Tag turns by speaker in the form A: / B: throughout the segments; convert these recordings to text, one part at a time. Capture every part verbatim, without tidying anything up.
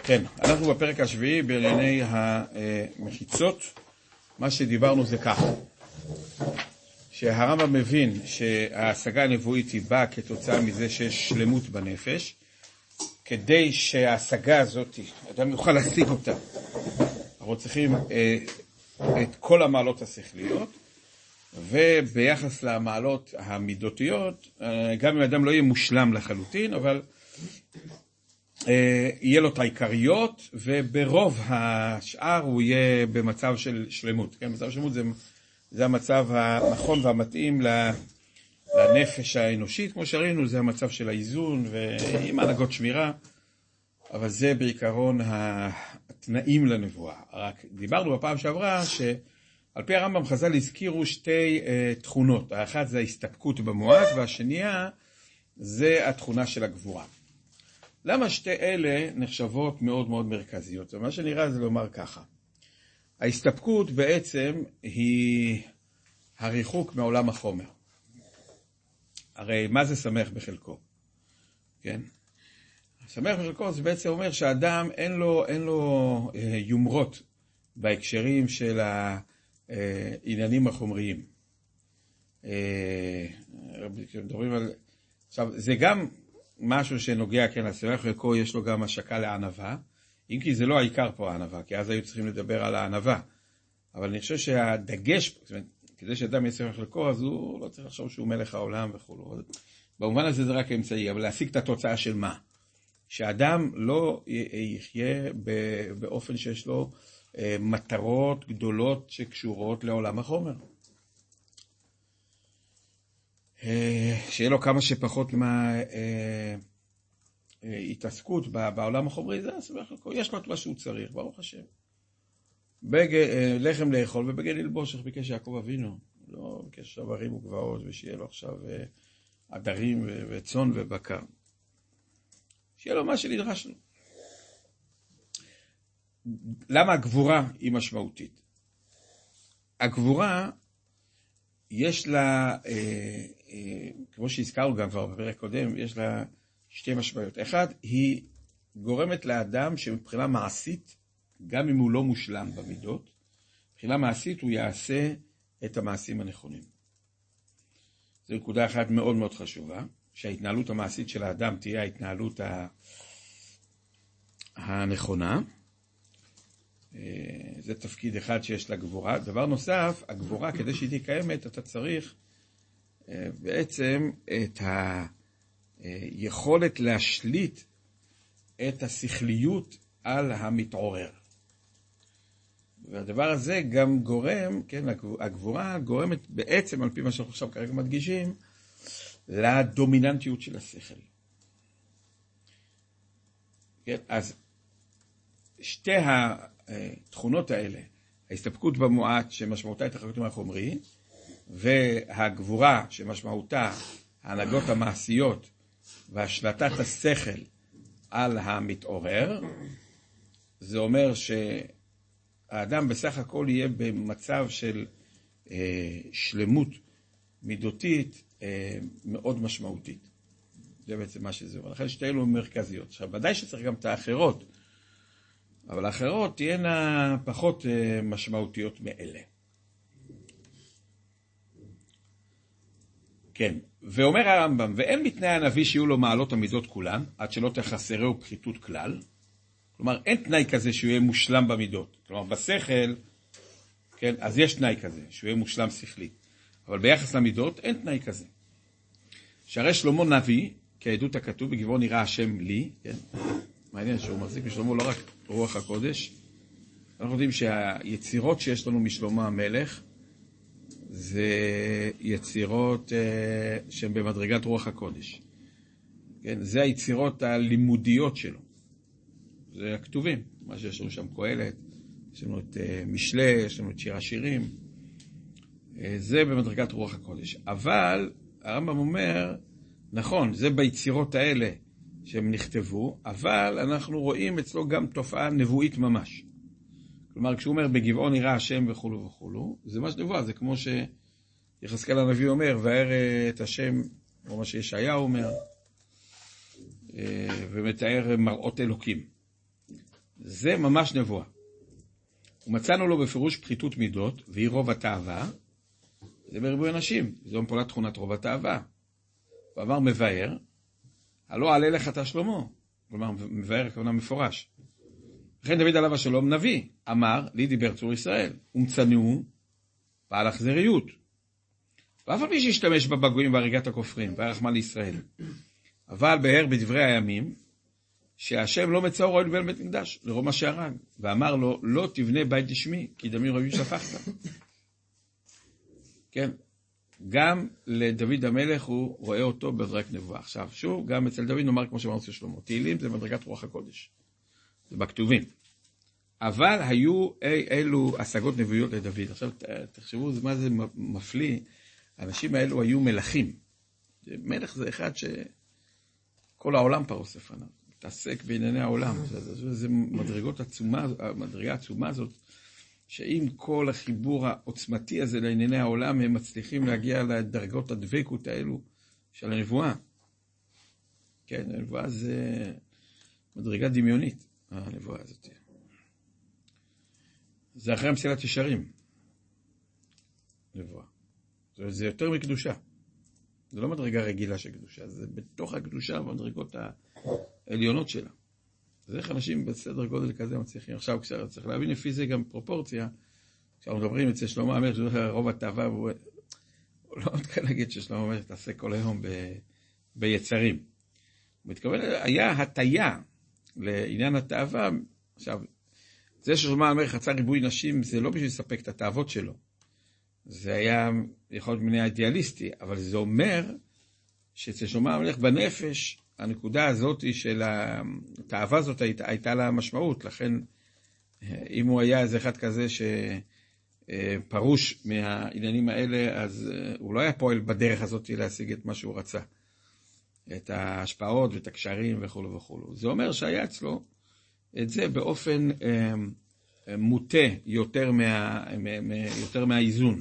A: כן, אנחנו בפרק השביעי בענייני המחיצות. מה שדיברנו זה ככה, שהרמב"ם מבין שההשגה הנבואית היא באה כתוצאה מזה שיש שלמות בנפש. כדי שההשגה הזאת, אדם יוכל להשיג אותה, אנחנו צריכים אה, את כל המעלות השכליות, וביחס למעלות המידותיות, אה, גם אם אדם לא יהיה מושלם לחלוטין, אבל אה, יהיה לו את העיקריות, וברוב השאר הוא יהיה במצב של שלמות. כן? מצב שלמות זה, זה המצב הנכון והמתאים לנפש האנושית, כמו שראינו, זה המצב של האיזון ועם הנהגות שמירה, אבל זה בעיקרון התנאים לנבואה. רק דיברנו בפעם שעברה שעל פי הרמב"ם חז"ל הזכירו שתי uh, תכונות. האחת זה ההסתפקות במועט, והשנייה זה התכונה של הגבורה. למה שתי אלה נחשבות מאוד מאוד מרכזיות? ומה שנראה זה לומר ככה. ההסתפקות בעצם היא הריחוק מעולם החומר. הרי מה זה שמח בחלקו? כן? שמח בחלקו זה בעצם אומר שהאדם אין לו, אין לו אה, יומרות בהקשרים של העניינים החומריים. אה, מדברים על... עכשיו, זה גם משהו שנוגע, כן, השמח בחלקו יש לו גם השקה לענווה, אם כי זה לא העיקר פה הענווה, כי אז היו צריכים לדבר על הענווה. אבל אני חושב שהדגש, זאת אומרת, כדי שאדם יהיה שמח בחלקו, אז הוא לא צריך לחשוב שהוא מלך העולם וכו'. במובן הזה זה רק אמצעי, אבל להשיג את התוצאה של מה? שאדם לא יחיה באופן שיש לו מטרות גדולות שקשורות לעולם החומר. שיהיה לו כמה שפחות מהתעסקות בעולם החומרי, זה שמח בחלקו. יש לו את מה שהוא צריך, ברוך השם. בג... לחם לאכול ובגד ללבוש, איך ביקש יעקב אבינו. לא ביקש עכשיו ערים וגבעות, ושיהיה לו עכשיו עדרים ו... וצאן ובקר. שיהיה לו מה שנדרש לו. למה הגבורה היא משמעותית? הגבורה, יש לה, אה, אה, כמו שהזכרנו גם כבר בפרק קודם, יש לה שתי משמעויות. אחד, היא גורמת לאדם שמבחינה מעשית, גם אם הוא לא מושלם במידות, מבחינה מעשית הוא יעשה את המעשים הנכונים. זו נקודה אחת מאוד מאוד חשובה, שההתנהלות המעשית של האדם תהיה ההתנהלות הנכונה. זה תפקיד אחד שיש לה גבורה. דבר נוסף, הגבורה, כדי שהיא תהיה קיימת, אתה צריך בעצם את היכולת להשליט את השכליות על המתעורר. והדבר הזה גם גורם, כן, הגבורה גורמת בעצם, על פי מה שאנחנו עכשיו כרגע מדגישים, לדומיננטיות של השכל. כן, אז שתי התכונות האלה, ההסתפקות במועט שמשמעותה התרחקות מהחומרי, והגבורה שמשמעותה ההנהגות המעשיות והשלטת השכל על המתעורר, זה אומר שהאדם בסך הכל יהיה במצב של אה, שלמות מידותית אה, מאוד משמעותית. זה בעצם מה שזה. ולכן שתי אלו מרכזיות. עכשיו, ודאי שצריך גם את האחרות, אבל האחרות תהיינה פחות אה, משמעותיות מאלה. כן, ואומר הרמב"ם, ואין מתנאי הנביא שיהיו לו מעלות המידות כולן, עד שלא תחסרהו פחיתות כלל. כלומר, אין תנאי כזה שהוא יהיה מושלם במידות. כלומר, בשכל, כן, אז יש תנאי כזה, שהוא יהיה מושלם שכלית. אבל ביחס למידות, אין תנאי כזה. שהרי שלמה נביא, כעדות הכתוב, בגבעון יראה השם לי, כן? מעניין שהוא מחזיק משלמה לא רק רוח הקודש. אנחנו יודעים שהיצירות שיש לנו משלמה המלך, זה יצירות uh, שהן במדרגת רוח הקודש. כן? זה היצירות הלימודיות שלו. זה הכתובים, מה שיש לנו שם קהלת, יש לנו את uh, משלי, יש לנו את שיר השירים. Uh, זה במדרגת רוח הקודש. אבל הרמב"ם אומר, נכון, זה ביצירות האלה שהם נכתבו, אבל אנחנו רואים אצלו גם תופעה נבואית ממש. כלומר, כשהוא אומר, בגבעון יראה השם וכו' וכו', זה מה שנבואה, זה כמו שיחזקאל הנביא אומר, וארא את השם, או מה שישעיהו אומר, ומתאר מראות אלוקים. זה ממש נבואה. ומצאנו לו בפירוש פחיתות מידות, והיא רוב התאווה, זה בריבוי אנשים, זו מפולת תכונת רוב התאווה. הוא אמר מבאר, הלא עלה לך אתה שלמה, כלומר מבאר הכוונה מפורש. לכן דוד עליו השלום נביא, אמר, לי דיבר צור ישראל, ומצנעו בעל אכזריות. ואף על פי שהשתמש בבגויים והריגת הכופרים, והרחמן לישראל. אבל בהר בדברי הימים, שהשם לא מצאו רואי לבן בית מקדש, לרוב מה שהרג, ואמר לו, לא תבנה בית לשמי, כי דמים רבים שפכת. כן, גם לדוד המלך הוא רואה אותו בדרגת נבואה. עכשיו, שוב, גם אצל דוד נאמר כמו שאמרנו אצל שלמה, תהילים זה מדרגת רוח הקודש. זה בכתובים. אבל היו אי, אילו השגות נבואיות לדוד. עכשיו, תחשבו מה זה מפליא. האנשים האלו היו מלכים. מלך זה אחד שכל העולם פרוס לפניו. מתעסק בענייני העולם. זה, זה מדרגות עצומה, המדרגה העצומה הזאת, שעם כל החיבור העוצמתי הזה לענייני העולם, הם מצליחים להגיע לדרגות הדבקות האלו של הנבואה. כן, הנבואה זה מדרגה דמיונית, הנבואה הזאת. זה אחרי מסילת ישרים. נבואה. זה, זה יותר מקדושה. זה לא מדרגה רגילה של קדושה, זה בתוך הקדושה והמדרגות העליונות שלה. אז איך אנשים בסדר גודל כזה מצליחים? עכשיו צריך להבין לפי זה גם פרופורציה. כשאנחנו מדברים אצל שלמה המלך, שזה רוב התאווה, והוא לא מתכוון להגיד ששלמה המלך תעשה כל היום ב... ביצרים. הוא מתכוון, היה הטיה לעניין התאווה. עכשיו, זה ששלמה המלך רצה ריבוי נשים, זה לא בשביל לספק את התאוות שלו. זה היה יכול להיות מניע אידיאליסטי, אבל זה אומר שאצל שלמה המלך בנפש, הנקודה הזאת של התאווה הזאת הייתה, הייתה לה משמעות, לכן אם הוא היה איזה אחד כזה שפרוש מהעניינים האלה, אז הוא לא היה פועל בדרך הזאת להשיג את מה שהוא רצה, את ההשפעות ואת הקשרים וכו' וכו'. זה אומר שהיה אצלו את זה באופן מוטה יותר, מה, יותר מהאיזון.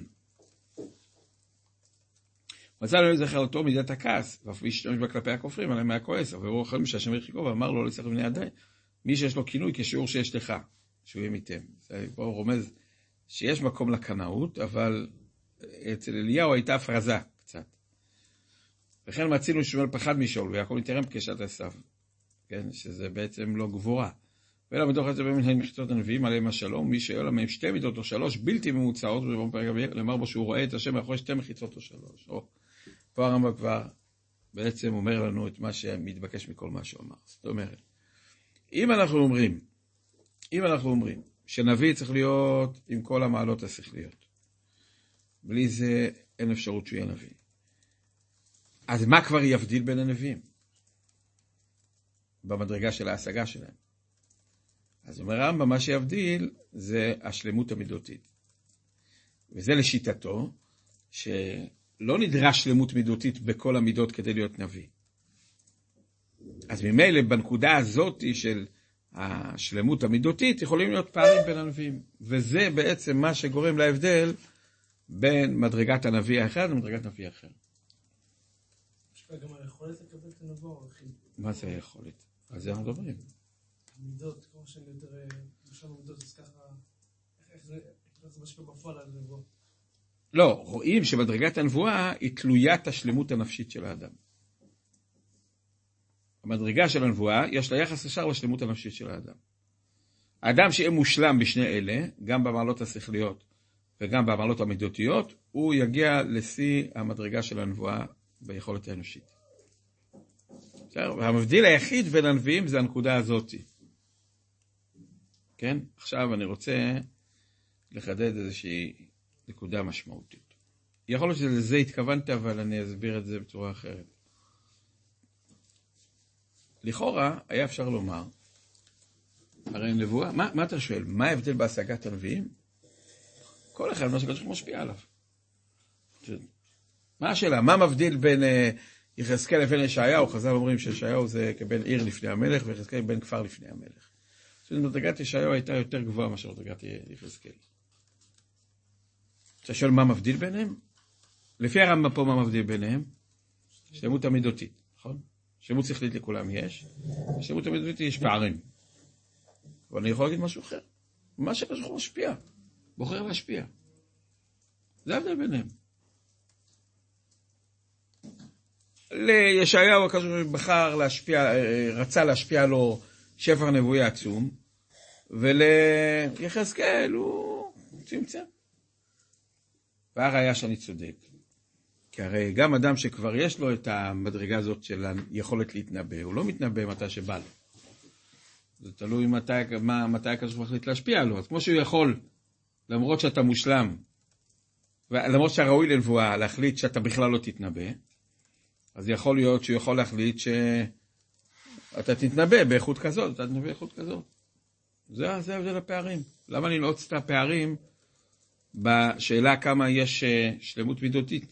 A: מצא לו לזכר אותו מידת הכעס, ואף להשתמש בה כלפי הכופרים, עליהם היה כועס, אבל הוא אכל משהשם הרחיקו, ואמר לו, לא לצריך בני ידי, מי שיש לו כינוי כשיעור שיש לך, שהוא ימיתם. פה הוא רומז שיש מקום לקנאות, אבל אצל אליהו הייתה הפרזה קצת. וכן מצינו שמואל פחד משאול, ויעקב מתרם בקשת עשיו, כן, שזה בעצם לא גבורה. ואלה מתוך את זה במנהל מחיצות הנביאים עליהם השלום, מי שאלה מהם שתי מידות או שלוש בלתי ממוצעות, ולמר בו שהוא רואה את השם מאחורי שתי מחיצות או שלוש. או, פה הרמב"ם כבר בעצם אומר לנו את מה שמתבקש מכל מה שהוא אמר. זאת אומרת, אם אנחנו אומרים, אם אנחנו אומרים שנביא צריך להיות עם כל המעלות השכליות, בלי זה אין אפשרות שהוא יהיה נביא. אז מה כבר יבדיל בין הנביאים? במדרגה של ההשגה שלהם. אז אומר הרמב"ם, מה שיבדיל זה השלמות המידותית. וזה לשיטתו, שלא נדרש שלמות מידותית בכל המידות כדי להיות נביא. אז ממילא בנקודה הזאת של השלמות המידותית, יכולים להיות פערים בין הנביאים. וזה בעצם מה שגורם להבדל בין מדרגת הנביא האחד למדרגת נביא אחר.
B: יש לה גם היכולת לקבל את הנבוא.
A: מה זה היכולת? על זה אנחנו מדברים.
B: מידות, כמו שאני יותר, בשביל מידות, אז ככה, איך זה, איך זה משפיע בפועל על הנבוא?
A: לא, רואים שמדרגת הנבואה היא תלוית השלמות הנפשית של האדם. המדרגה של הנבואה, יש לה יחס ישר לשלמות הנפשית של האדם. האדם שיהיה מושלם בשני אלה, גם במעלות השכליות וגם במעלות המידותיות, הוא יגיע לשיא המדרגה של הנבואה ביכולת האנושית. והמבדיל היחיד בין הנביאים זה הנקודה הזאת. כן? עכשיו אני רוצה לחדד איזושהי נקודה משמעותית. יכול להיות שלזה התכוונת, אבל אני אסביר את זה בצורה אחרת. לכאורה היה אפשר לומר, הרי נבואה, מה, מה אתה שואל? מה ההבדל בהשגת הנביאים? כל אחד מה שקדוש משפיע עליו. מה השאלה? מה מבדיל בין יחזקאל לבין ישעיהו? חז"ל אומרים שישעיהו זה כבן עיר לפני המלך, ויחזקאל בן כפר לפני המלך. זאת אומרת, מדרגת ישעיהו הייתה יותר גבוהה מאשר מדרגת יחזקאל. אתה שואל מה מבדיל ביניהם? לפי הרמב"ם פה מה מבדיל ביניהם? שלמות המידותית, נכון? שלמות שכלית לכולם יש, שלמות המידותית יש פערים. אבל אני יכול להגיד משהו אחר. מה שקדוש ברוך הוא משפיע, בוחר להשפיע. זה ההבדל ביניהם. לישעיהו הקדוש ברוך הוא בחר להשפיע, רצה להשפיע לו שפר נבואי עצום, וליחזקאל הוא צמצם. והראיה שאני צודק. כי הרי גם אדם שכבר יש לו את המדרגה הזאת של היכולת להתנבא, הוא לא מתנבא מתי שבא לו. זה תלוי מתי, מה, מתי הקדוש ברוך הוא מחליט להשפיע לו. אז כמו שהוא יכול, למרות שאתה מושלם, ולמרות שהראוי לנבואה, להחליט שאתה בכלל לא תתנבא, אז יכול להיות שהוא יכול להחליט שאתה תתנבא באיכות כזאת, אתה תתנבא באיכות כזאת. זה, זה הבדל הפערים. למה לנעוץ את הפערים בשאלה כמה יש שלמות מידותית?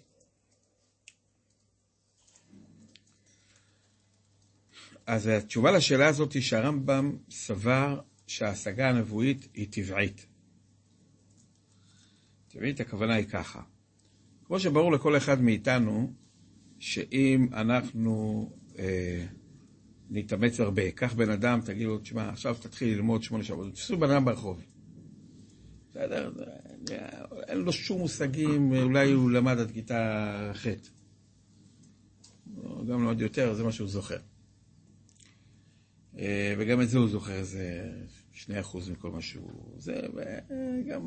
A: אז התשובה לשאלה הזאת היא שהרמב"ם סבר שההשגה הנבואית היא טבעית. טבעית הכוונה היא ככה. כמו שברור לכל אחד מאיתנו, שאם אנחנו אה, נתאמץ הרבה, כך בן אדם, תגיד לו, תשמע, עכשיו תתחיל ללמוד שמונה שעות, תפסו בן אדם ברחוב. בסדר? אין לו שום מושגים, אולי הוא למד עד כיתה ח'. גם לא עוד יותר, זה מה שהוא זוכר. וגם את זה הוא זוכר, זה שני אחוז מכל משהו. זה, וגם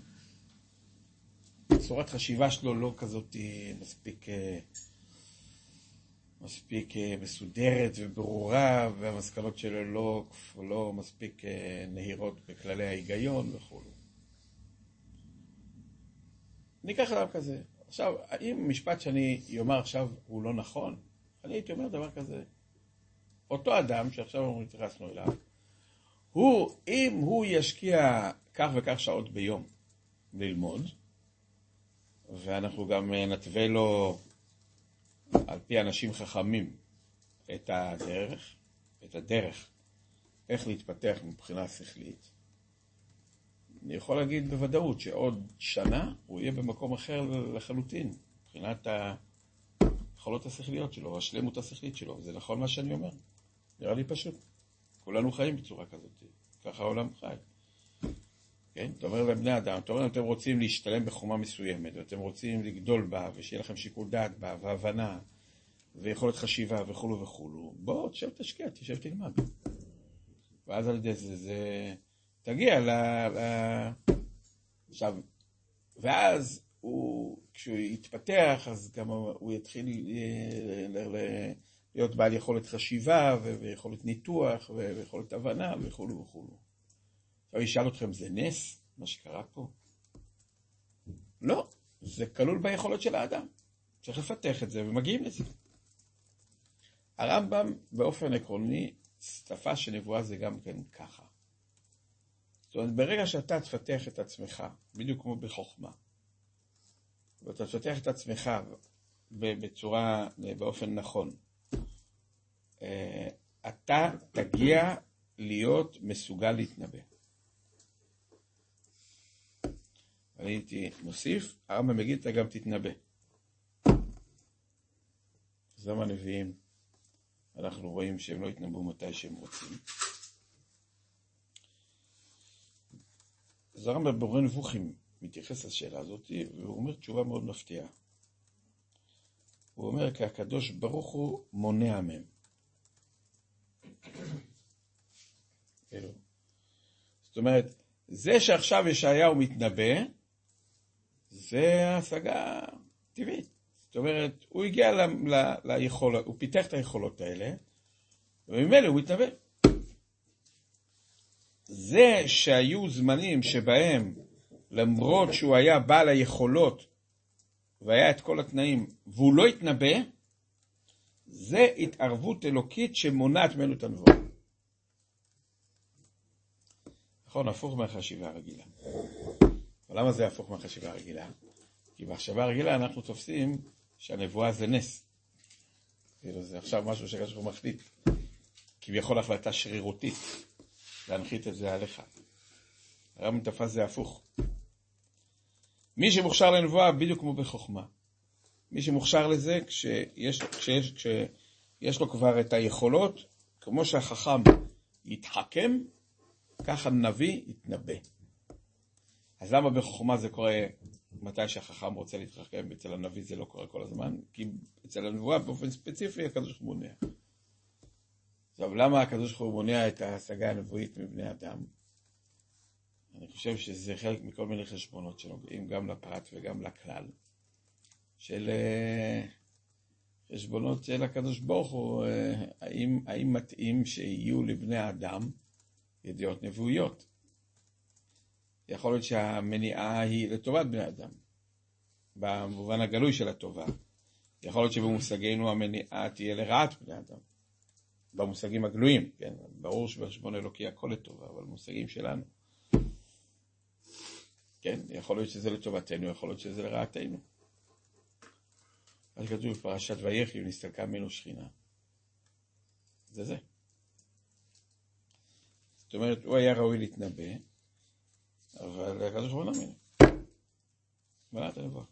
A: הצורת חשיבה שלו לא כזאת מספיק, מספיק מסודרת וברורה, והמסקנות שלו לא, לא מספיק נהירות בכללי ההיגיון וכו'. ניקח אדם כזה. עכשיו, האם משפט שאני יאמר עכשיו הוא לא נכון? אני הייתי אומר דבר כזה. אותו אדם שעכשיו התייחסנו אליו, הוא, אם הוא ישקיע כך וכך שעות ביום ללמוד, ואנחנו גם נתווה לו על פי אנשים חכמים את הדרך, את הדרך, איך להתפתח מבחינה שכלית, אני יכול להגיד בוודאות שעוד שנה הוא יהיה במקום אחר לחלוטין, מבחינת היכולות השכליות שלו, השלמות השכלית שלו. זה נכון מה שאני אומר? נראה לי פשוט. כולנו חיים בצורה כזאת. ככה העולם חי. כן? אתה אומר לבני אדם, אתה אומר, אתם רוצים להשתלם בחומה מסוימת, ואתם רוצים לגדול בה, ושיהיה לכם שיקול דעת בה, והבנה, ויכולת חשיבה, וכו' וכו'. בוא, תשב תשקיע, תשב תלמד. ואז על ידי זה, זה... תגיע ל... ל... עכשיו, ואז הוא, כשהוא יתפתח, אז גם הוא יתחיל ל... ל... להיות בעל יכולת חשיבה, ויכולת ניתוח, ויכולת הבנה, וכו' וכו'. עכשיו ישאל אתכם, זה נס, מה שקרה פה? לא, זה כלול ביכולת של האדם. צריך לפתח את זה, ומגיעים לזה. הרמב"ם, באופן עקרוני, סטפה של נבואה זה גם כן ככה. זאת אומרת, ברגע שאתה תפתח את עצמך, בדיוק כמו בחוכמה, ואתה תפתח את עצמך בצורה, באופן נכון, אתה תגיע להיות מסוגל להתנבא. אני הייתי מוסיף, הרמב"ם מגיד, אתה גם תתנבא. אז למה הנביאים, אנחנו רואים שהם לא יתנבאו מתי שהם רוצים. אז הרמב"ם במורה נבוכים מתייחס לשאלה הזאת, והוא אומר תשובה מאוד מפתיעה. הוא אומר, כי הקדוש ברוך הוא מונע מהם. זאת אומרת, זה שעכשיו ישעיהו מתנבא, זה השגה טבעית. זאת אומרת, הוא הגיע ל- ל- ליכולות, הוא פיתח את היכולות האלה, וממילא הוא מתנבא. זה שהיו זמנים שבהם, למרות שהוא היה בעל היכולות, והיה את כל התנאים, והוא לא התנבא, זה התערבות אלוקית שמונעת ממנו את הנבואה. נכון, הפוך מהחשיבה הרגילה. אבל למה זה הפוך מהחשיבה הרגילה? כי בחשיבה הרגילה אנחנו תופסים שהנבואה זה נס. זה עכשיו משהו שקדוש ברוך הוא מחליט. כביכול החלטה שרירותית. להנחית את זה עליך. הרמב"ם תפס זה הפוך. מי שמוכשר לנבואה בדיוק כמו בחוכמה. מי שמוכשר לזה כשיש, כשיש, כשיש לו כבר את היכולות, כמו שהחכם יתחכם, ככה נביא יתנבא. אז למה בחוכמה זה קורה מתי שהחכם רוצה להתרחם? אצל הנביא זה לא קורה כל הזמן, כי אצל הנבואה באופן ספציפי הקדוש ברוך הוא מונע. עכשיו, למה הקדוש ברוך הוא מונע את ההשגה הנבואית מבני אדם? אני חושב שזה חלק מכל מיני חשבונות שנוגעים גם לפרט וגם לכלל, של חשבונות של הקדוש ברוך הוא, האם, האם מתאים שיהיו לבני אדם ידיעות נבואיות. יכול להיות שהמניעה היא לטובת בני אדם, במובן הגלוי של הטובה. יכול להיות שבמושגנו המניעה תהיה לרעת בני אדם, במושגים הגלויים, כן? ברור שבחשבון אלוקי הכל לטובה, אבל במושגים שלנו. כן, יכול להיות שזה לטובתנו, יכול להיות שזה לרעתנו. אז כתוב בפרשת ויחי, ונסתלקה ממנו שכינה. זה זה. זאת אומרת, הוא היה ראוי להתנבא, אבל הקדוש ברוך הוא לא מאמין. מלא את הנבואה.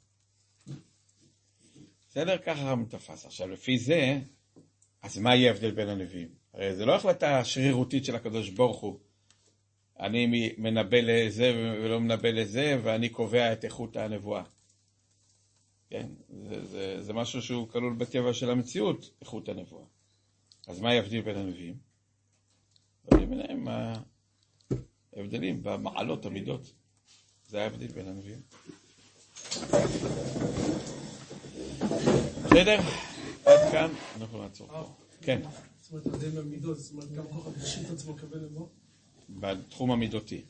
A: בסדר? ככה מתפס. עכשיו, לפי זה, אז מה יהיה ההבדל בין הנביאים? הרי זה לא החלטה שרירותית של הקדוש ברוך הוא. אני מנבא לזה ולא מנבא לזה, ואני קובע את איכות הנבואה. כן? זה, זה, זה משהו שהוא כלול בטבע של המציאות, איכות הנבואה. אז מה יבדיל בין הנביאים? יבדיל ביניהם ההבדלים במעלות המידות. זה היה הבדיל בין הנביאים. בסדר? עד כאן אנחנו נעצור פה. כן.
B: זאת אומרת, ההבדל במידות, זאת אומרת, גם כוח הפשיט עצמו קבל לבוא?
A: בתחום המידותי.